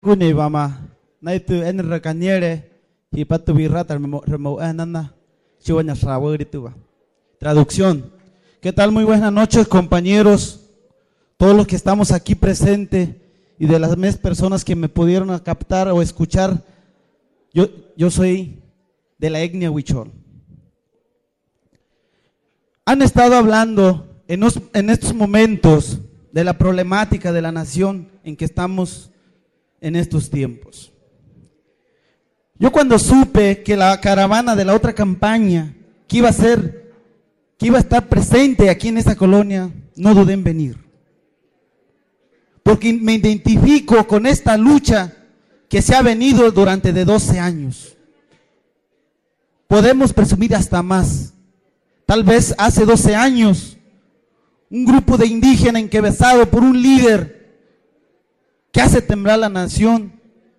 Kuni vama naitu enra kanyere y patu birrata remo nana chiwaña rawerituba. Traducción. ¿Qué tal? Muy buenas noches, compañeros, todos los que estamos aquí presentes y de las demás personas que me pudieron captar o escuchar. Yo soy de la etnia Huichol. Han estado hablando en estos momentos de la problemática de la nación en que estamos en estos tiempos. Yo cuando supe que la caravana de la otra campaña que iba a estar presente aquí en esta colonia, no dudé en venir. Porque me identifico con esta lucha que se ha venido durante de 12 años. Podemos presumir hasta más. Tal vez hace 12 años, un grupo de indígenas encabezado por un líder que hace temblar la nación,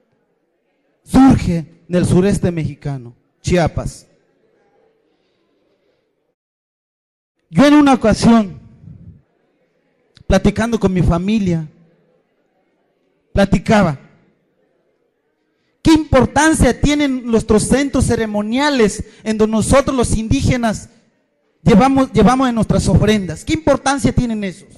surge en el sureste mexicano, Chiapas. Yo en una ocasión, platicando con mi familia, platicaba, ¿qué importancia tienen nuestros centros ceremoniales en donde nosotros los indígenas llevamos en nuestras ofrendas? ¿Qué importancia tienen esos?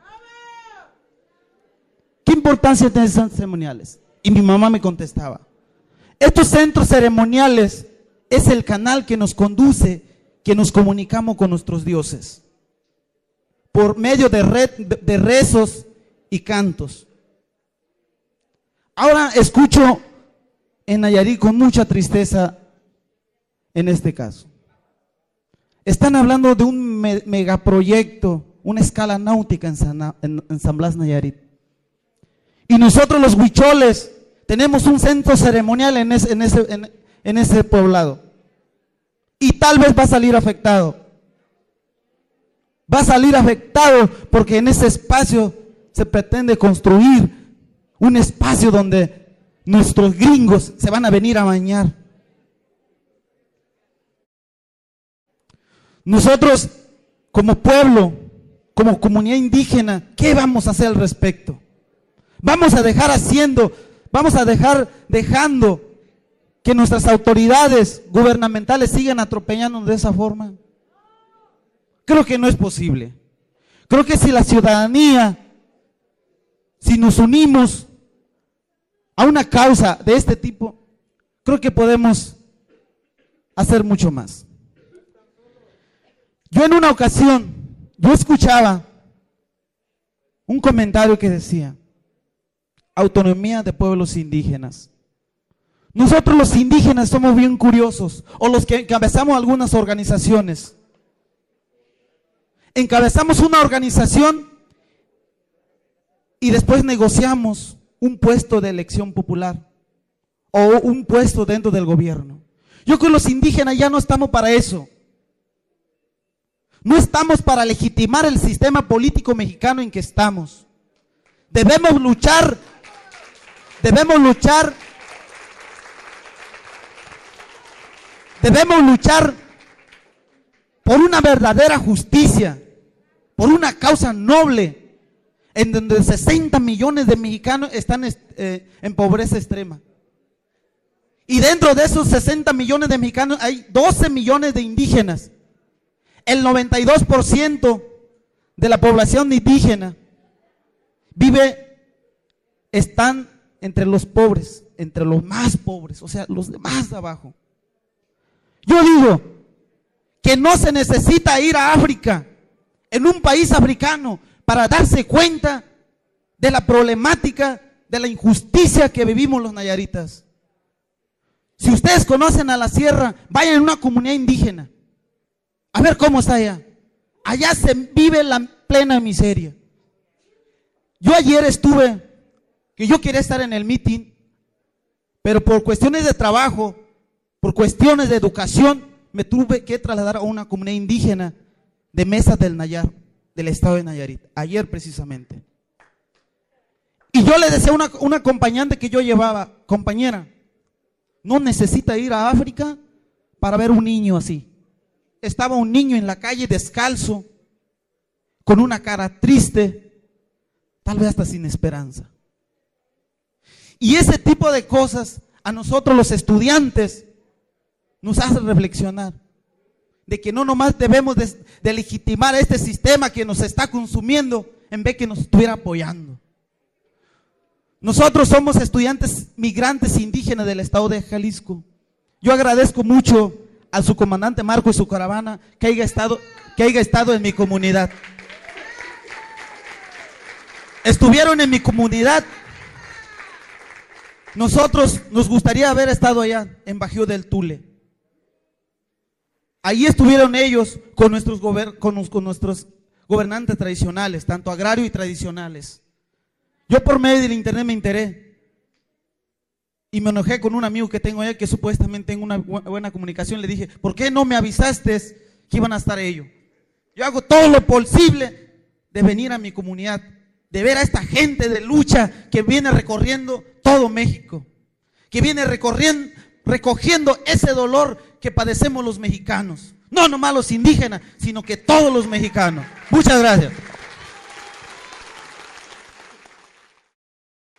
¿Qué importancia tienen esos centros ceremoniales? Y mi mamá me contestaba, estos centros ceremoniales es el canal que nos conduce, que nos comunicamos con nuestros dioses, por medio de rezos y cantos. Ahora escucho en Nayarit con mucha tristeza en este caso. Están hablando de un megaproyecto, una escala náutica en San Blas, Nayarit. Y nosotros los huicholes tenemos un centro ceremonial en ese poblado. Y tal vez va a salir afectado. Va a salir afectado porque en ese espacio se pretende construir un espacio donde nuestros gringos se van a venir a bañar. Nosotros, como pueblo, como comunidad indígena, ¿qué vamos a hacer al respecto? Vamos a dejar dejando que nuestras autoridades gubernamentales sigan atropellándonos de esa forma. Creo que no es posible. Creo que si la ciudadanía, si nos unimos a una causa de este tipo, creo que podemos hacer mucho más. Yo en una ocasión, yo escuchaba un comentario que decía, autonomía de pueblos indígenas. Nosotros los indígenas somos bien curiosos, o los que encabezamos algunas organizaciones. Encabezamos una organización y después negociamos un puesto de elección popular o un puesto dentro del gobierno. Yo creo que los indígenas ya no estamos para eso. No estamos para legitimar el sistema político mexicano en que estamos. Debemos luchar por una verdadera justicia, por una causa noble, en donde 60 millones de mexicanos están en pobreza extrema. Y dentro de esos 60 millones de mexicanos hay 12 millones de indígenas. El 92% de la población indígena están entre los pobres, entre los más pobres, o sea, los de más abajo. Yo digo que no se necesita ir a África, en un país africano, para darse cuenta de la problemática, de la injusticia que vivimos los nayaritas. Si ustedes conocen a la sierra, vayan a una comunidad indígena, a ver cómo está allá. Allá se vive la plena miseria. Yo ayer que yo quería estar en el meeting, pero por cuestiones de trabajo, por cuestiones de educación, me tuve que trasladar a una comunidad indígena de Mesa del Nayar, del estado de Nayarit, ayer precisamente. Y yo le decía a una acompañante que yo llevaba, compañera, no necesita ir a África para ver un niño así. Estaba un niño en la calle descalzo, con una cara triste, tal vez hasta sin esperanza. Y ese tipo de cosas a nosotros los estudiantes nos hace reflexionar de que no nomás debemos de legitimar este sistema que nos está consumiendo en vez que nos estuviera apoyando. Nosotros somos estudiantes migrantes indígenas del estado de Jalisco. Yo agradezco mucho a su comandante Marco y su caravana que haya estado en mi comunidad. Estuvieron en mi comunidad. Nosotros nos gustaría haber estado allá en Bajío del Tule. Ahí estuvieron ellos con nuestros gobernantes tradicionales, tanto agrarios y tradicionales. Yo por medio del internet me enteré y me enojé con un amigo que tengo allá que supuestamente tengo una buena comunicación. Le dije, ¿por qué no me avisaste que iban a estar ellos? Yo hago todo lo posible de venir a mi comunidad, de ver a esta gente de lucha que viene recorriendo todo México, que viene recogiendo ese dolor que padecemos los mexicanos. No nomás los indígenas, sino que todos los mexicanos. Muchas gracias.